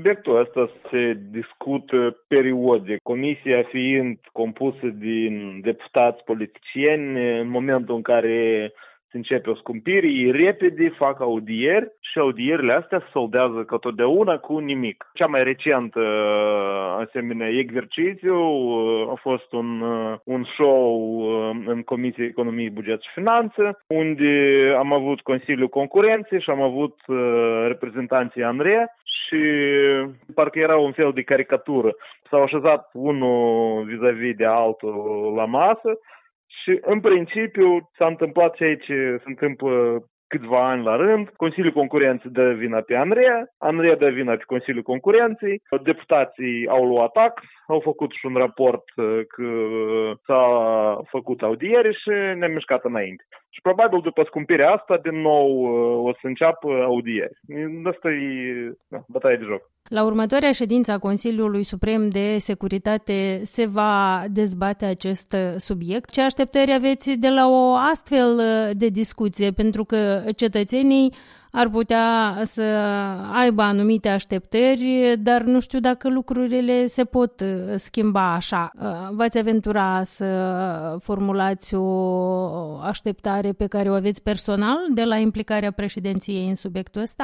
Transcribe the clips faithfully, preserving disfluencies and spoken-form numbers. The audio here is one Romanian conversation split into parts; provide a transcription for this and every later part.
Subiectul ăsta se discută periodic, comisia fiind compusă din deputați politicieni. În momentul în care se începe o scumpire, ei repede fac audieri și audierile astea se soldează ca totdeauna cu nimic. Cea mai recentă asemenea exercițiu a fost un, un show în Comisia Economie, Buget și Finanțe, unde am avut Consiliul Concurenței și am avut reprezentanții ANRE și parcă era un fel de caricatură. S-au așezat unul vis-a-vis de altul la masă. Și, în principiu, s-a întâmplat ceea ce se întâmplă câțiva ani la rând. Consiliul Concurenței dă vina pe ANRE, ANRE dă vina pe Consiliul Concurenței, deputații au luat act, au făcut și un raport că s-a făcut audiere și ne-am mișcat înainte. Și probabil după scumpirea asta, din nou o să înceapă audieri. Asta e da, bătaie de joc. La următoarea ședință a Consiliului Suprem de Securitate se va dezbate acest subiect. Ce așteptări aveți de la o astfel de discuție? Pentru că cetățenii ar putea să aibă anumite așteptări, dar nu știu dacă lucrurile se pot schimba așa. V-ați aventura să formulați o așteptare pe care o aveți personal de la implicarea președinției în subiectul ăsta?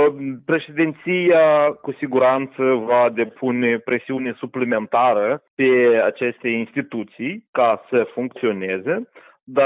Președinția cu siguranță va depune presiune suplimentară pe aceste instituții ca să funcționeze. Dar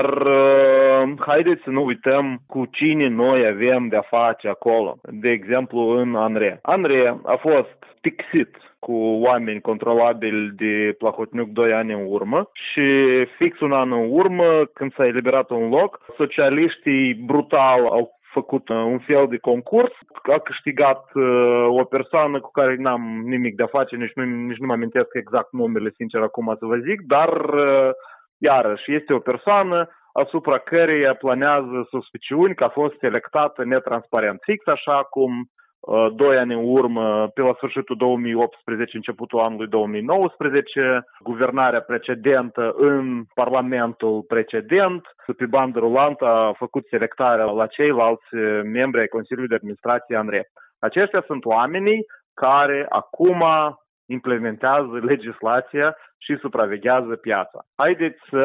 uh, haideți să nu uităm cu cine noi avem de-a face acolo. De exemplu, în ANRE. ANRE a fost pixit cu oameni controlabili de Plahotniuc doi ani în urmă și fix un an în urmă, când s-a eliberat un loc, socialiștii brutal au făcut un fel de concurs, a câștigat uh, o persoană cu care n-am nimic de-a face, nici nu, nici nu mă amintesc exact numele, sincer, acum să vă zic, dar... Uh, Iarăși, este o persoană asupra căreia planează suspiciuni că a fost selectată netransparent. Fix așa cum uh, doi ani în urmă, pe la sfârșitul două mii optsprezece, începutul anului două mii nouăsprezece, guvernarea precedentă în Parlamentul precedent, pe bandă rulantă, a făcut selectarea la ceilalți membri ai Consiliului de Administrație ANRE. Aceștia sunt oamenii care acum implementează legislația și supraveghează piața. Haideți să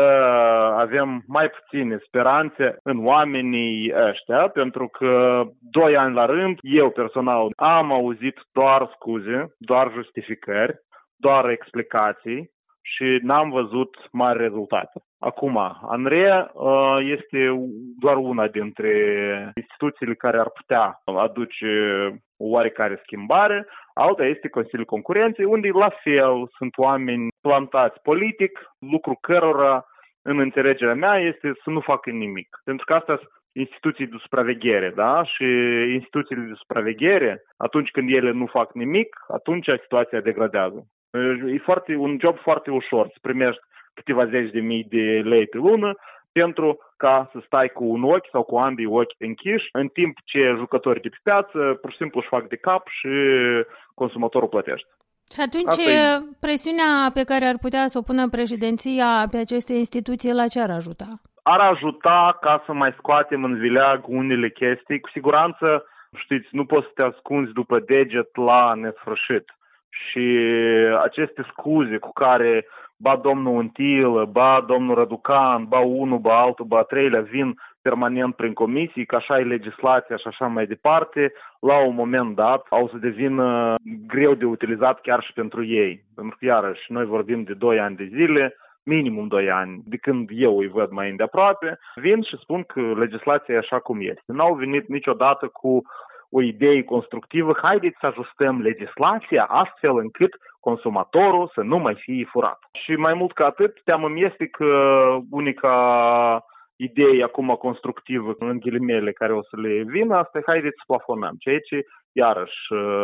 avem mai puține speranțe în oamenii ăștia, pentru că doi ani la rând, eu personal am auzit doar scuze, doar justificări, doar explicații și n-am văzut mari rezultate. Acum, ANRE este doar una dintre instituțiile care ar putea aduce o oarecare schimbare. Alta este Consiliul Concurenței, unde la fel sunt oameni plantați politic, lucru cărora, în înțelegerea mea, este să nu facă nimic. Pentru că astea sunt instituții de supraveghere, da? Și instituțiile de supraveghere, atunci când ele nu fac nimic, atunci situația degradează. E foarte, un job foarte ușor să primești câteva zeci de mii de lei pe lună pentru ca să stai cu un ochi sau cu ambii ochi închiși, în timp ce jucătorii de pe piață pur și simplu își fac de cap și consumatorul plătește. Și atunci e... presiunea pe care ar putea să o pună președinția pe aceste instituții, la ce ar ajuta? Ar ajuta ca să mai scoatem în vileag unele chestii. Cu siguranță, știți, nu poți să te ascunzi după deget la nesfârșit. Și aceste scuze cu care ba domnul Untilă, ba domnul Răducan, ba unul, ba altul, ba treilea vin permanent prin comisii, că așa e legislația și așa mai departe, la un moment dat au să devină greu de utilizat chiar și pentru ei. Pentru că, iarăși, noi vorbim de doi ani de zile, minimum doi ani, de când eu îi văd mai îndeaproape, vin și spun că legislația e așa cum este. N-au venit niciodată cu o idee constructivă, haideți să ajustăm legislația astfel încât consumatorul să nu mai fie furat. Și mai mult ca atât, teamă-mi este că unica idee acum constructivă, în ghilimele, care o să le vină, asta e haideți să plafonăm. Ceea ce, iarăși,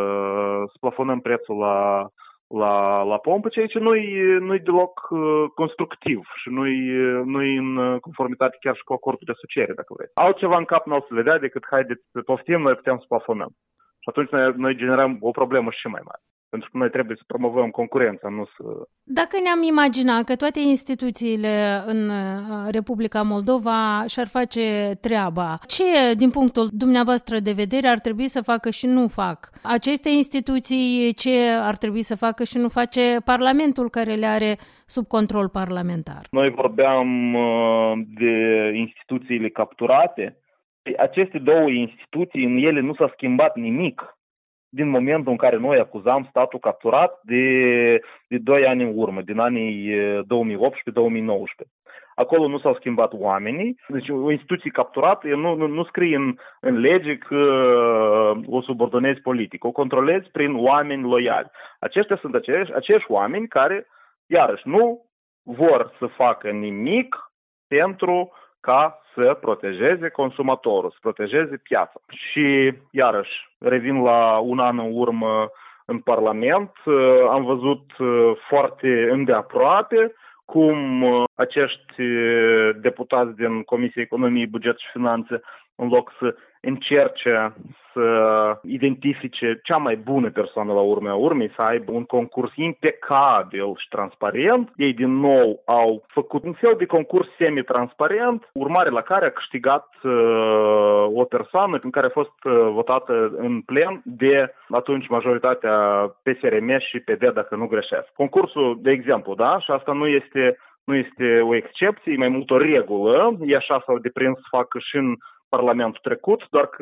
să plafonăm prețul la, la, la pompă, ceea ce nu-i, nu-i deloc constructiv și nu-i, nu-i în conformitate chiar și cu acordul de asociere, dacă vreți. Altceva în cap n-au să le dea decât haideți să poftim, noi putem să plafonăm. Și atunci noi, noi generăm o problemă și mai mare. Pentru că noi trebuie să promovăm concurența, nu să... Dacă ne-am imaginat că toate instituțiile în Republica Moldova și-ar face treaba, ce, din punctul dumneavoastră de vedere, ar trebui să facă și nu fac? Aceste instituții, ce ar trebui să facă și nu face Parlamentul, care le are sub control parlamentar? Noi vorbeam de instituțiile capturate. Aceste două instituții, în ele nu s-a schimbat nimic din momentul în care noi acuzam statul capturat de, de doi ani în urmă, din anii două mii optsprezece două mii nouăsprezece. Acolo nu s-au schimbat oamenii, deci o instituție capturată nu, nu, nu scrie în, în lege că o subordonezi politic, o controlezi prin oameni loiali. Aceștia sunt acești, acești oameni care, iarăși, nu vor să facă nimic pentru ca să protejeze consumatorul, să protejeze piața. Și, iarăși, revin la un an în urmă în Parlament, am văzut foarte îndeaproape cum acești deputați din Comisia Economie, Buget și Finanțe, în loc să încerce să identifice cea mai bună persoană la urmea urmei, să aibă un concurs impecabil și transparent, ei din nou au făcut un fel de concurs semi-transparent, urmare la care a câștigat uh, o persoană în care a fost uh, votată în plen de atunci majoritatea P S R M și P D, dacă nu greșesc. Concursul, de exemplu, da, și asta nu este, nu este o excepție, e mai mult o regulă, e așa s-au deprins să facă și în Parlamentul trecut, doar că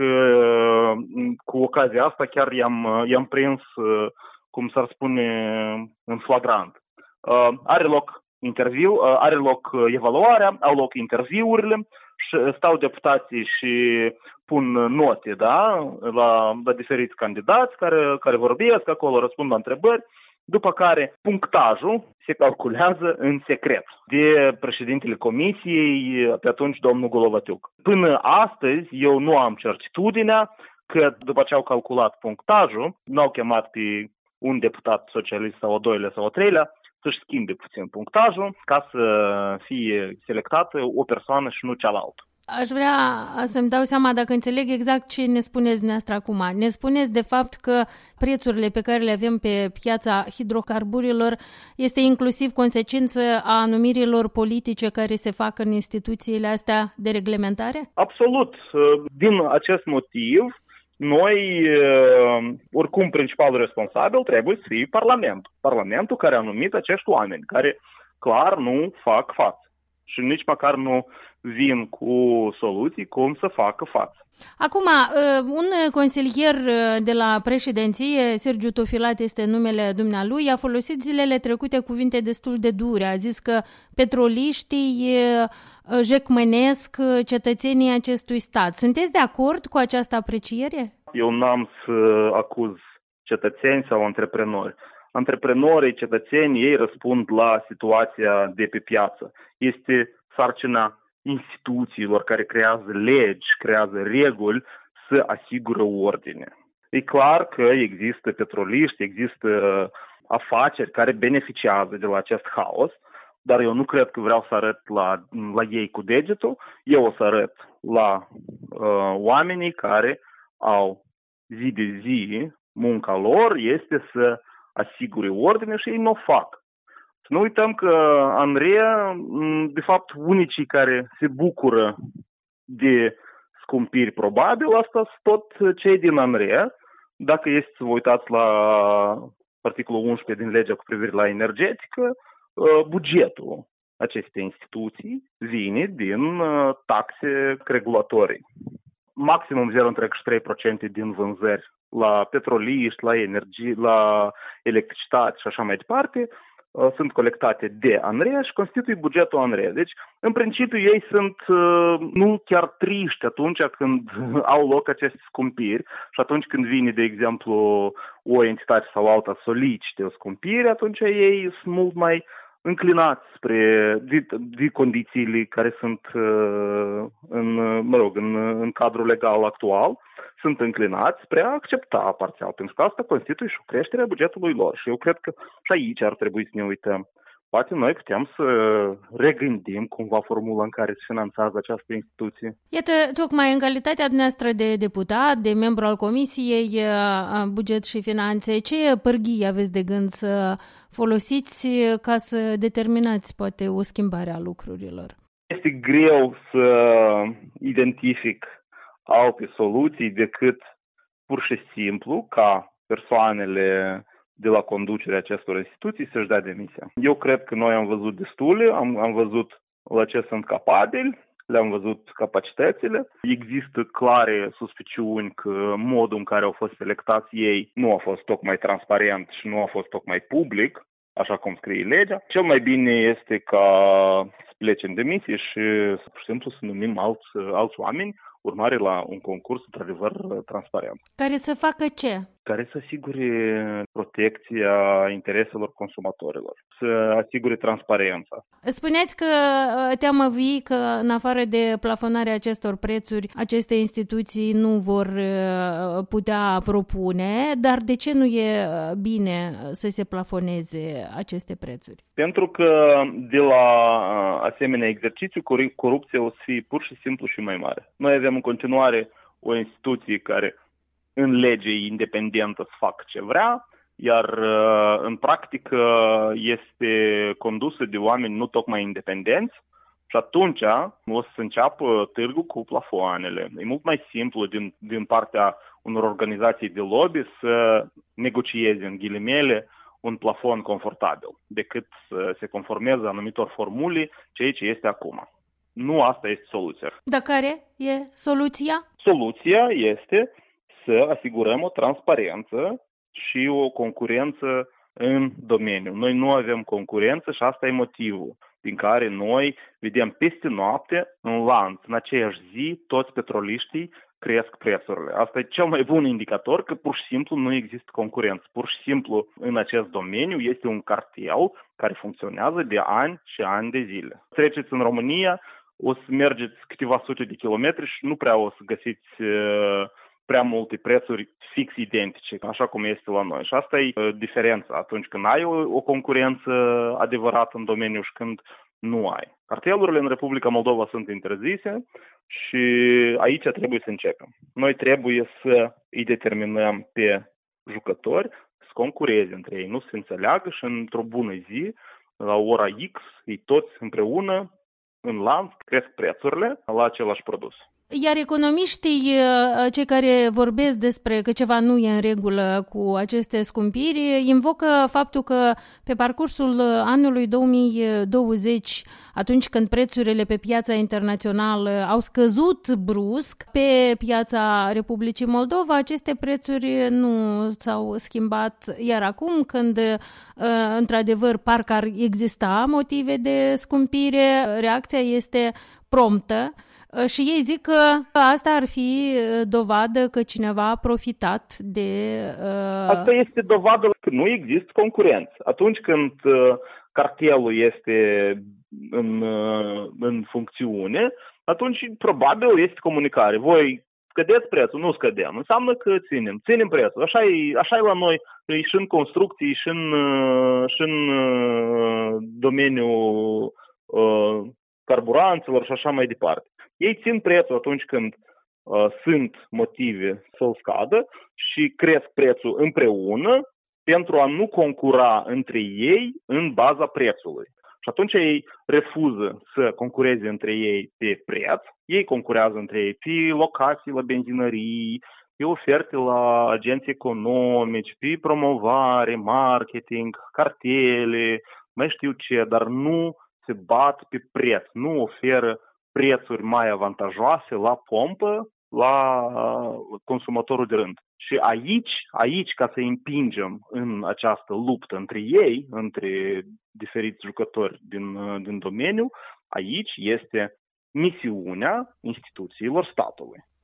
cu ocazia asta chiar i-am, i-am prins, cum s-ar spune, în flagrant. Are loc interviu, are loc evaluarea, au loc interviurile, și stau deputații și pun note, da, la, la diferiți candidați care, care vorbesc acolo, răspund la întrebări. După care punctajul se calculează în secret de președintele comisiei, pe atunci domnul Golovatiuc. Până astăzi eu nu am certitudinea că după ce au calculat punctajul, n-au chemat pe un deputat socialist sau o doilea sau o treilea să-și schimbe puțin punctajul ca să fie selectată o persoană și nu cealaltă. Aș vrea să-mi dau seama dacă înțeleg exact ce ne spuneți dumneavoastră acum. Ne spuneți de fapt că prețurile pe care le avem pe piața hidrocarburilor este inclusiv consecință a numirilor politice care se fac în instituțiile astea de reglementare? Absolut. Din acest motiv, noi, oricum, principalul responsabil trebuie să fie Parlamentul. Parlamentul care a numit acești oameni, care clar nu fac față și nici măcar nu vin cu soluții cum să facă față. Acum, un consilier de la președinție, Sergiu Tofilat este numele dumnealui, a folosit zilele trecute cuvinte destul de dure. A zis că petroliștii jecmănesc cetățenii acestui stat. Sunteți de acord cu această apreciere? Eu n-am să acuz cetățeni sau antreprenori. Antreprenorii, cetățenii, ei răspund la situația de pe piață. Este sarcina instituțiilor care creează legi, creează reguli, să asigură ordine. E clar că există petroliști, există afaceri care beneficiază de la acest haos, dar eu nu cred că vreau să arăt la, la ei cu degetul, eu o să arăt la uh, oamenii care au zi de zi, munca lor este să asigure ordine și ei nu o fac. Să nu uităm că Andreea, de fapt, unicii care se bucură de scumpiri probabil, asta sunt tot cei din Andreea. Dacă este să vă uitați la articolul unsprezece din legea cu privire la energetică, bugetul acestei instituții vine din taxe regulatorii. Maximum zero virgulă trei la sută din vânzări la petroliști, la energie, la electricitate și așa mai departe, sunt colectate de Andreea și constituie bugetul Andreea. Deci, în principiu, ei sunt nu chiar triști atunci când au loc aceste scumpiri și atunci când vine, de exemplu, o entitate sau alta solicite o scumpire, atunci ei sunt mult mai înclinați spre de, de condițiile care sunt în, mă rog, în, în cadrul legal actual, sunt înclinați spre a accepta parțial, pentru că asta constituie și o creștere a bugetului lor. Și eu cred că și aici ar trebui să ne uităm. poate noi putem să regândim cumva formula în care se finanțează această instituție. Iată, tocmai în calitatea dumneavoastră de deputat, de membru al Comisiei Buget și Finanțe, ce pârghii aveți de gând să folosiți ca să determinați poate o schimbare a lucrurilor? Este greu să identific alte soluții decât pur și simplu ca persoanele de la conducerea acestor instituții să-și dea demisia. Eu cred că noi am văzut destule, am, am văzut la ce sunt capabili, le-am văzut capacitățile. Există clare suspiciuni că modul în care au fost selectați ei nu a fost tocmai transparent și nu a fost tocmai public, așa cum scrie legea. Cel mai bine este ca să plece în demisie și pur și simplu să numim alți, alți oameni urmare la un concurs într-adevăr transparent. Care să facă ce? Care să asigure protecția intereselor consumatorilor, să asigure transparența. Spuneați că teamă vii că în afară de plafonarea acestor prețuri, aceste instituții nu vor putea propune, dar de ce nu e bine să se plafoneze aceste prețuri? Pentru că de la asemenea exercițiu corupția o să fie pur și simplu și mai mare. Noi avem în continuare o instituție care în lege independentă să facă ce vrea, iar în practică este condusă de oameni nu tocmai independenți și atunci o să înceapă târgul cu plafoanele. E mult mai simplu din, din partea unor organizații de lobby să negocieze în ghilimele un plafon confortabil decât să se conformeze anumitor formule, ceea ce este acum. Nu asta este soluția. Dar care e soluția? Soluția este să asigurăm o transparență și o concurență în domeniu. Noi nu avem concurență și asta e motivul din care noi vedem peste noapte, în lanț, în aceeași zi, toți petroliștii cresc prețurile. Asta e cel mai bun indicator că pur și simplu nu există concurență. Pur și simplu în acest domeniu este un cartel care funcționează de ani și ani de zile. Treceți în România, o să mergeți câteva sute de kilometri și nu prea o să găsiți uh, prea multe prețuri fix identice, așa cum este la noi. Și asta e uh, diferența atunci când ai o, o concurență adevărată în domeniu și când nu ai. Cartelurile în Republica Moldova sunt interzise și aici trebuie să începem. Noi trebuie să îi determinăm pe jucători să concureze între ei, nu să se înțeleagă și într-o bună zi, la ora X, ei toți împreună în lanț cresc prețurile la același produs. Iar economiștii, cei care vorbesc despre că ceva nu e în regulă cu aceste scumpiri, invocă faptul că pe parcursul anului două mii douăzeci, atunci când prețurile pe piața internațională au scăzut brusc, pe piața Republicii Moldova aceste prețuri nu s-au schimbat, iar acum când într-adevăr parcă ar exista motive de scumpire, reacția este promptă. Și ei zic că asta ar fi dovadă că cineva a profitat de... Uh... Asta este dovadă că nu există concurență. Atunci când uh, cartelul este în, uh, în funcțiune, atunci probabil este comunicare. Voi scădeți prețul? Nu scădem. Înseamnă că ținem. Ținem prețul. Așa e, așa e la noi și în construcții, și în, uh, și în uh, domeniul uh, carburanților și așa mai departe. Ei țin prețul atunci când uh, sunt motive să-l scadă și cresc prețul împreună pentru a nu concura între ei în baza prețului. Și atunci ei refuză să concureze între ei pe preț, ei concurează între ei pe locații la benzinării, pe oferte la agenții economici, pe promovare, marketing, cartele, mai știu ce, dar nu se bat pe preț, nu oferă prețuri mai avantajoase la pompă, la consumatorul de rând. Și aici, aici, ca să împingem în această luptă între ei, între diferiți jucători din, din domeniu, aici este misiunea instituțiilor statului.